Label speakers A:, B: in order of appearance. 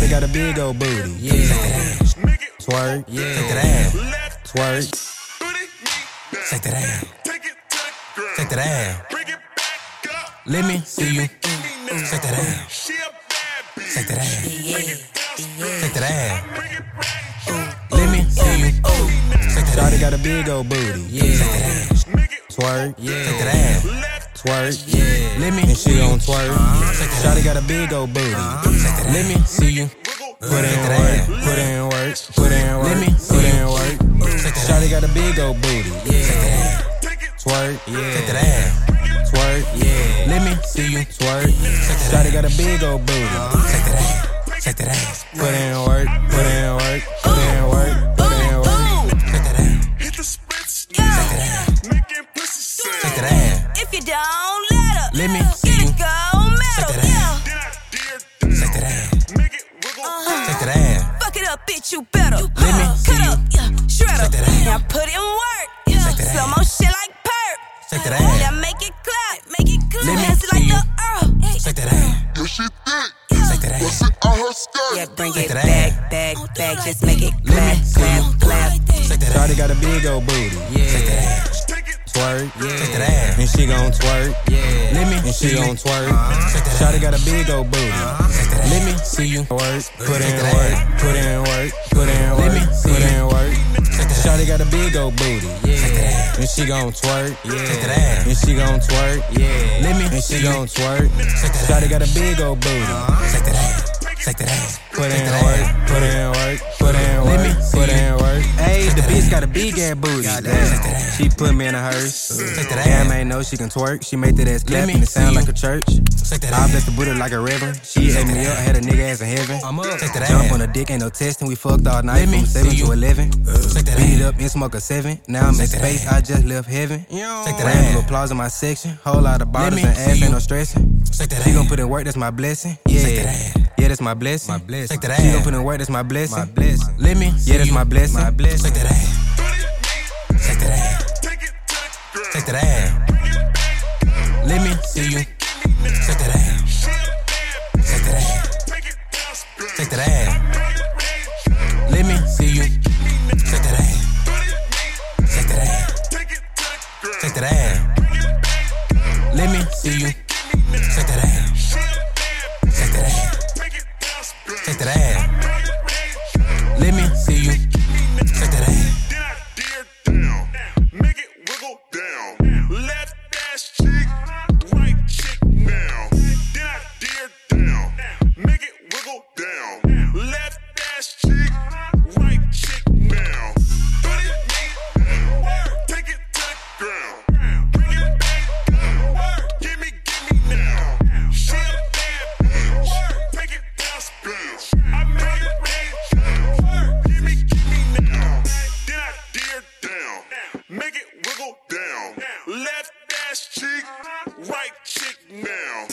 A: Shawty got a big old booty.
B: Yeah.
A: Twerk.
B: Yeah.
A: Take that ass. Twerk.
B: Shake that ass.
A: Take that ass. Let me see you.
B: Shake that ass. Shake that ass.
A: Take that ass. Let me see you. Shawty got a big old booty.
B: Yeah.
A: Twerk.
B: Yeah.
A: Take that ass. Twerk.
B: Yeah.
A: Let me and she gon' twerk. Shawty got a big old booty. Let me see you. Put in work. Put in work. Put in work. Let me put in work. Shawty got a big old booty.
B: Yeah.
A: Twerk.
B: Yeah.
A: Take that ass. Twerk.
B: Yeah.
A: Let me see you. Twerk. Shawty got a big old booty.
B: Shake that ass. Shake that ass.
A: Put in work. Put in work. Put in work. Put in work.
B: Shake that ass.
C: Hit the splits,
B: Shake that ass.
C: making pussy say.
A: Take that ass.
D: If you don't let her,
A: Let me see
D: get
A: you.
D: a gold medal.
B: that ass.
C: Then I dear
B: Shake that ass.
C: make it wiggle.
A: Take that ass.
D: Fuck it up, bitch, you better.
A: Let me see
D: Cut
A: you.
D: up, shred up.
B: Shake that ass.
D: Now put in work. Yeah.
B: Shake that
D: Some
B: ass.
D: more shit like perk.
A: Take that ass.
D: Now make it clap, make it clap.
A: Let me
D: Dance it like
A: see
D: the
A: you.
D: Earl. Hey.
B: Shake that ass.
E: Yeah, she thick.
B: Shake that ass.
E: Bust it out her skirt.
D: Yeah, bring
A: Shake
D: it
A: that
D: back,
A: ass.
D: back, back. Just make it
A: Let
D: clap,
A: me see
D: clap,
A: you.
D: clap.
B: Shake that ass.
A: Shawty got a big old booty.
B: Shake that ass.
C: Take it,
A: Twerk.
B: Yeah.
A: Take that ass. And she gon' twerk.
B: Yeah.
A: Let me and she gon' twerk.
B: Shake that ass.
A: Shawty got a big old booty.
B: Shake that ass.
A: Let me see you work. Put in
B: Shake that
A: work.
B: ass.
A: Put in work. Put in work. Let me put in work. Shawty got a big old booty.
B: Yeah.
A: And she gon' twerk.
B: Shake that ass.
A: And she gon' twerk.
B: Yeah.
A: Let me and she gon' twerk. Shawty got a big old booty.
B: Shake that ass. Shake that ass.
A: Put
B: Shake
A: in
B: that
A: work,
B: ass.
A: put in work, put in work. Let me put in work. Hey, the bitch got a big ass booty.
B: Goddamn.
A: She put me in a hearse.
B: Shake that
A: Damn,
B: ass.
A: ain't know she can twerk. She made that ass clap
B: me
A: and it sound
B: see
A: like
B: you.
A: a church.
B: Shake that
A: I
B: ass.
A: blessed the Buddha like a reverend. She ate me up, had a nigga ass in heaven.
B: I'm up. Shake that
A: Jump
B: ass.
A: on a dick, ain't no testing. We fucked all night
B: Let me
A: from 7
B: see
A: to
B: you.
A: 11.
B: Shake that
A: Beat it
B: ass.
A: up and smoke a 7. Now I'm in
B: Shake that
A: space,
B: ass.
A: I just left heaven.
B: Shake that
A: Round of
B: ass.
A: applause in my section. Whole lot of bottles
B: me
A: and
B: see
A: ass,
B: you.
A: ain't no stressing.
B: Shake that
A: She gon'
B: ass.
A: put in work, that's my blessing.
B: Shake that
A: Yeah,
B: ass.
A: yeah, that's my blessing.
B: My blessing. Shake that
A: She gon'
B: ass.
A: put in work, that's my blessing.
B: My blessing.
A: Let me, yeah, that's
B: you.
A: my blessing.
B: My blessing. Shake that ass. Shake that ass.
C: take it to the ground.
B: Shake that ass.
A: Let me see you.
B: Shake that ass. Shake that ass.
C: Take it down, spin.
A: Take that ass. Let me see you.
B: Shake that ass. Shake that ass.
C: Take it to the ground.
A: Take that ass. Let me see you.
B: Shake that ass. Shake that ass.
C: Take it down, spin.
A: Take that ass. Let me see you.
B: Shake that ass.
C: Then I dear down. Make it wiggle down. Left ass cheek, right cheek now. Then I dear down. Make it wiggle down. Left ass cheek, right cheek now. Put it take it to the ground. Bring it back. Give me now. She a bad bitch. Take it down, spin. I make it rain. Give me now. Then I dear down. Make it wiggle down. Left ass cheek, right cheek now.